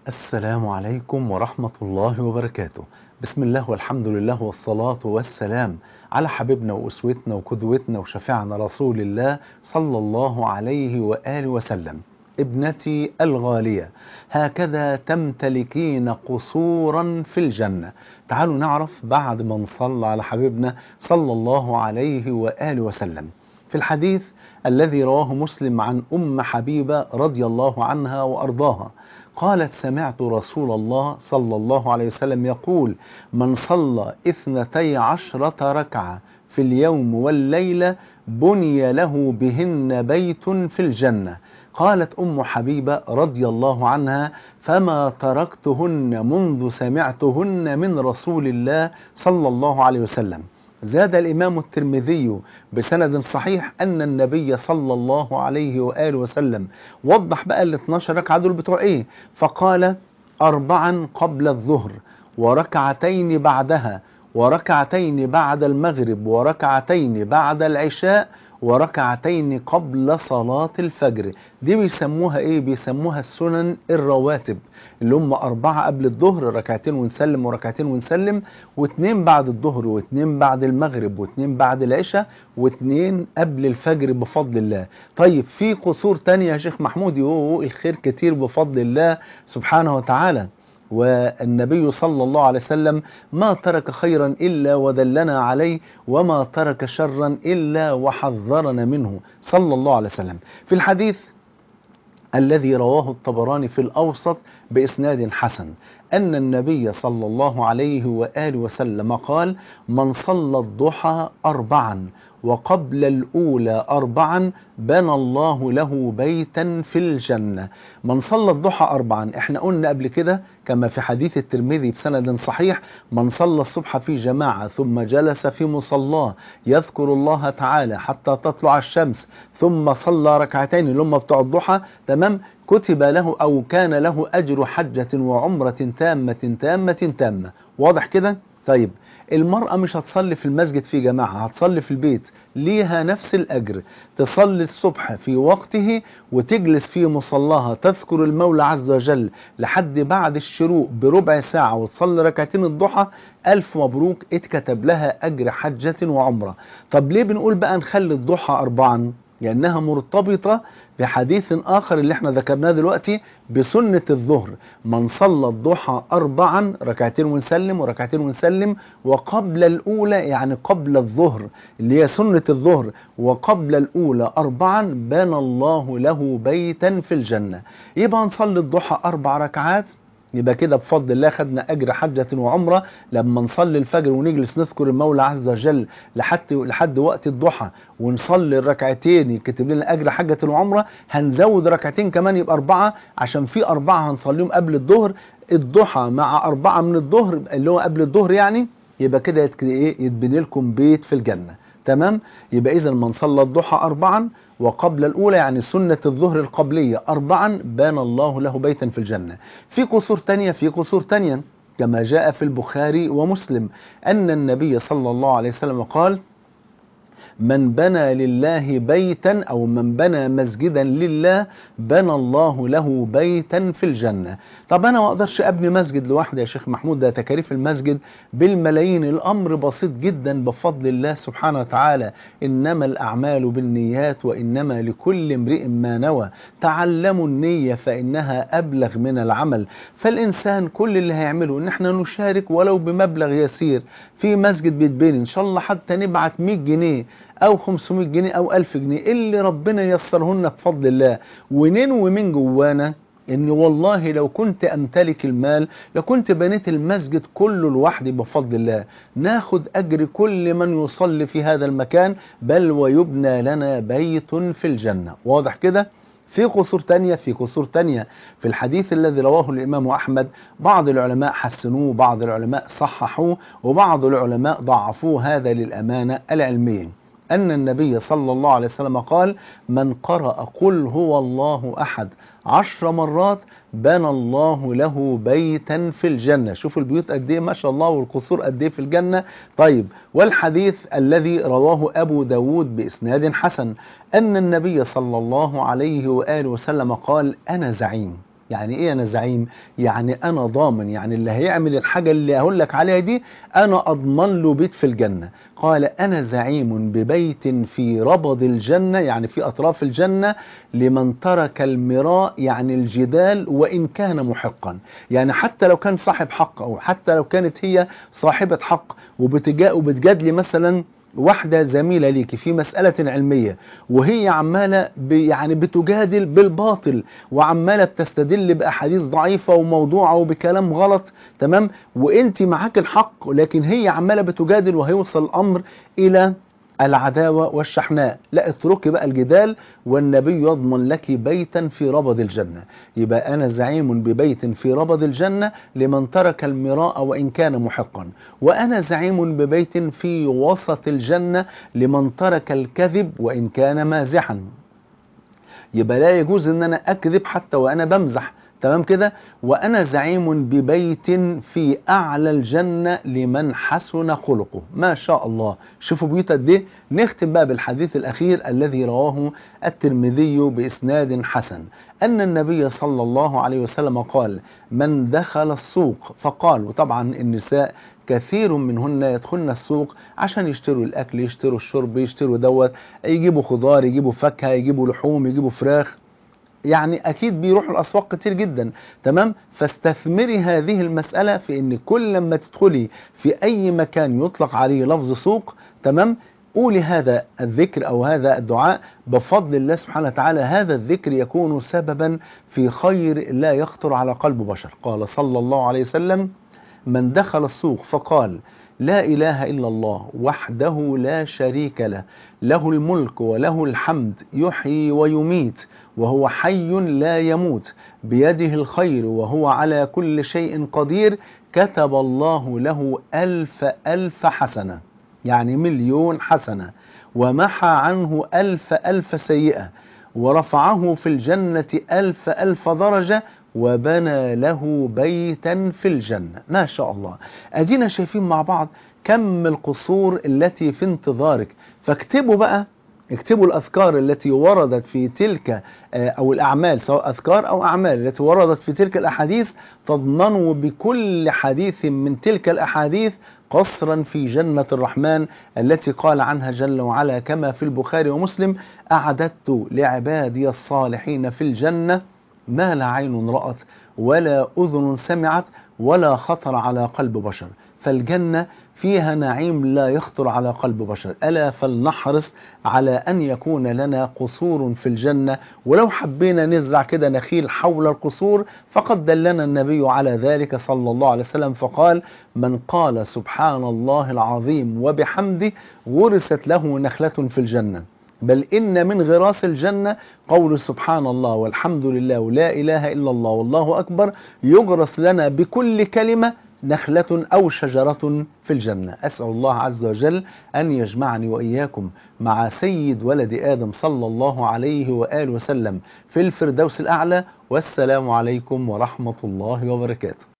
السلام عليكم ورحمة الله وبركاته. بسم الله والحمد لله والصلاة والسلام على حبيبنا وأسوتنا وقدوتنا وشفيعنا رسول الله صلى الله عليه وآله وسلم. ابنتي الغالية، هكذا تمتلكين قصورا في الجنة. تعالوا نعرف بعد ما نصلى على حبيبنا صلى الله عليه وآله وسلم. في الحديث الذي رواه مسلم عن حبيبة رضي الله عنها وأرضاها، قالت: سمعت رسول الله صلى الله عليه وسلم يقول: من صلى 12 ركعة في اليوم والليلة بني له بهن بيت في الجنة. قالت حبيبة رضي الله عنها: فما تركتهن منذ سمعتهن من رسول الله صلى الله عليه وسلم. زاد الإمام الترمذي بسند صحيح أن النبي صلى الله عليه وآله وسلم وضح بقى ال 12 ركعة دول بتوع إيه، فقال: 4 قبل الظهر، وركعتين بعدها، وركعتين بعد المغرب، وركعتين بعد العشاء، وركعتين قبل صلاة الفجر. دي بيسموها ايه؟ بيسموها السنن الرواتب، اللي هم 4 قبل الظهر، ركعتين ونسلم وركعتين ونسلم، و2 بعد الظهر، و2 بعد المغرب، و2 بعد العشاء، و2 قبل الفجر بفضل الله. طيب في قصور تانية يا شيخ محمود؟ الخير كتير بفضل الله سبحانه وتعالى. والنبي صلى الله عليه وسلم ما ترك خيرا إلا ودلنا عليه، وما ترك شرا إلا وحذرنا منه صلى الله عليه وسلم. في الحديث الذي رواه الطبراني في الأوسط بإسناد حسن أن النبي صلى الله عليه وآله وسلم قال: من صلى الضحى 4 وقبل الأولى 4 بنى الله له بيتا في الجنة. من صلى الضحى 4، احنا قلنا قبل كده كما في حديث الترمذي بسند صحيح: من صلى الصبح في جماعة ثم جلس في مصلاه يذكر الله تعالى حتى تطلع الشمس، ثم صلى ركعتين اللي هم بتوع الضحى، تمام، كتب له أو كان له أجر حجة وعمرة تامة تامة تامة. واضح كده؟ طيب المرأة مش هتصلي في المسجد في جماعة، هتصلي في البيت، ليها نفس الأجر. تصلي الصبح في وقته وتجلس في مصلاها تذكر المولى عز وجل لحد بعد الشروق بربع ساعة وتصلي ركعتين الضحى، ألف مبروك، اتكتب لها أجر حجة وعمرة. طب ليه بنقول بقى نخلي الضحى 4؟ لأنها مرتبطة بحديث آخر اللي احنا ذكرناه دلوقتي بسنة الظهر: من صلى الضحى 4 ركعتين ونسلم وركعتين ونسلم، وقبل الأولى يعني قبل الظهر اللي هي سنة الظهر، وقبل الأولى 4 بنى الله له بيتا في الجنة. يبقى نصلي الضحى 4 ركعات، يبقى كده بفضل الله خدنا أجر حجة وعمرة. لما نصلي الفجر ونجلس نذكر المولى عز وجل لحد وقت الضحى ونصلي الركعتين يكتب لنا أجر حجة وعمرة، هنزود ركعتين كمان يبقى 4، عشان في 4 هنصليهم قبل الظهر. الضحى مع 4 من الظهر اللي هو قبل الظهر يعني، يبقى كده يتبني لكم بيت في الجنة. تمام؟ يبقى إذا من صلى الضحى 4 وقبل الأولى يعني سنة الظهر القبلية 4 بان الله له بيتا في الجنة. في قصور تانية كما جاء في البخاري ومسلم أن النبي صلى الله عليه وسلم قال: من بنى لله بيتا أو من بنى مسجدا لله بنى الله له بيتا في الجنة. طب أنا ما أقدرش أبني مسجد لوحدي يا شيخ محمود، ده تكاليف المسجد بالملايين. الأمر بسيط جدا بفضل الله سبحانه وتعالى: إنما الأعمال بالنيات وإنما لكل امرئ ما نوى. تعلموا النية فإنها أبلغ من العمل. فالإنسان كل اللي هيعمله إن احنا نشارك ولو بمبلغ يسير في مسجد بيتبني، إن شاء الله حتى نبعت 100 جنيه أو 500 جنيه أو 1000 جنيه اللي ربنا ييسرهن بفضل الله، وننوي من جوانا إن والله لو كنت أمتلك المال لكنت بنيت المسجد كله لوحدي بفضل الله. ناخد أجر كل من يصلي في هذا المكان، بل ويبنى لنا بيت في الجنة. واضح كده؟ في قصور تانية في الحديث الذي رواه الإمام أحمد، بعض العلماء حسنوه، بعض العلماء صححوه، وبعض العلماء ضعفوه، هذا للأمانة العلمية، أن النبي صلى الله عليه وسلم قال: من قرأ قل هو الله أحد 10 مرات بنى الله له بيتا في الجنة. شوفوا البيوت قد ايه ما شاء الله، والقصور قد ايه في الجنة. طيب، والحديث الذي رواه أبو داود بإسناد حسن أن النبي صلى الله عليه وآله وسلم قال: أنا زعيم، يعني ايه انا زعيم؟ يعني انا ضامن، يعني اللي هيعمل الحاجة اللي هقول لك عليها دي انا اضمن له بيت في الجنة. قال انا زعيم ببيت في ربض الجنة، يعني في اطراف الجنة، لمن ترك المراء يعني الجدال وان كان محقا. يعني حتى لو كان صاحب حق، او حتى لو كانت هي صاحبة حق وبتجادلي مثلا واحدة زميلة ليكي في مسألة علمية، وهي عمالة يعني بتجادل بالباطل، وعمالة بتستدل بأحاديث ضعيفة وموضوعة وبكلام غلط، تمام، وانت معاك الحق، لكن هي عمالة بتجادل وهيوصل الأمر إلى العداوة والشحناء. لا، اتركي بقى الجدال، والنبي يضمن لك بيتا في ربض الجنة. يبقى أنا زعيم ببيت في ربض الجنة لمن ترك المراء وإن كان محقا، وأنا زعيم ببيت في وسط الجنة لمن ترك الكذب وإن كان مازحا. يبقى لا يجوز ان انا اكذب حتى وانا بمزح، تمام كده. وانا زعيم ببيت في اعلى الجنة لمن حسن خلقه. ما شاء الله، شوفوا بيوت قد ايه. نختم بقى بالحديث الاخير الذي رواه الترمذي باسناد حسن، ان النبي صلى الله عليه وسلم قال: من دخل السوق فقال، وطبعا النساء كثير منهن يدخلن السوق عشان يشتروا الاكل، يشتروا الشرب، يشتروا دوت، يجيبوا خضار، يجيبوا فاكهة، يجيبوا لحوم، يجيبوا فراخ، يعني اكيد بيروحوا الاسواق كتير جدا، تمام. فاستثمري هذه المسألة في ان كل لما تدخلي في اي مكان يطلق عليه لفظ سوق، تمام، قولي هذا الذكر او هذا الدعاء، بفضل الله سبحانه وتعالى هذا الذكر يكون سببا في خير لا يخطر على قلب بشر. قال صلى الله عليه وسلم: من دخل السوق فقال: لا إله إلا الله وحده لا شريك له، له الملك وله الحمد، يحيي ويميت وهو حي لا يموت، بيده الخير وهو على كل شيء قدير، كتب الله له 1000 حسنة، يعني 1,000,000 حسنة، ومحى عنه 1000 سيئة، ورفعه في الجنة 1000 درجة، وبنى له بيتا في الجنة. ما شاء الله. ادينا شايفين مع بعض كم القصور التي في انتظارك. فاكتبوا بقى، اكتبوا الأذكار التي وردت في تلك أو الأعمال، سواء أذكار أو أعمال التي وردت في تلك الأحاديث، تضمنوا بكل حديث من تلك الأحاديث قصرا في جنة الرحمن التي قال عنها جل وعلا كما في البخاري ومسلم: أعددت لعبادي الصالحين في الجنة ما لا عين رأت ولا أذن سمعت ولا خطر على قلب بشر. فالجنة فيها نعيم لا يخطر على قلب بشر. ألا فلنحرص على أن يكون لنا قصور في الجنة، ولو حبينا نزرع كده نخيل حول القصور فقد دلنا النبي على ذلك صلى الله عليه وسلم، فقال: من قال سبحان الله العظيم وبحمده غرست له نخلة في الجنة. بل إن من غراس الجنة قول سبحان الله والحمد لله ولا إله إلا الله والله أكبر، يغرس لنا بكل كلمة نخلة أو شجرة في الجنة. أسأل الله عز وجل أن يجمعني وإياكم مع سيد ولد آدم صلى الله عليه وآله وسلم في الفردوس الأعلى. والسلام عليكم ورحمة الله وبركاته.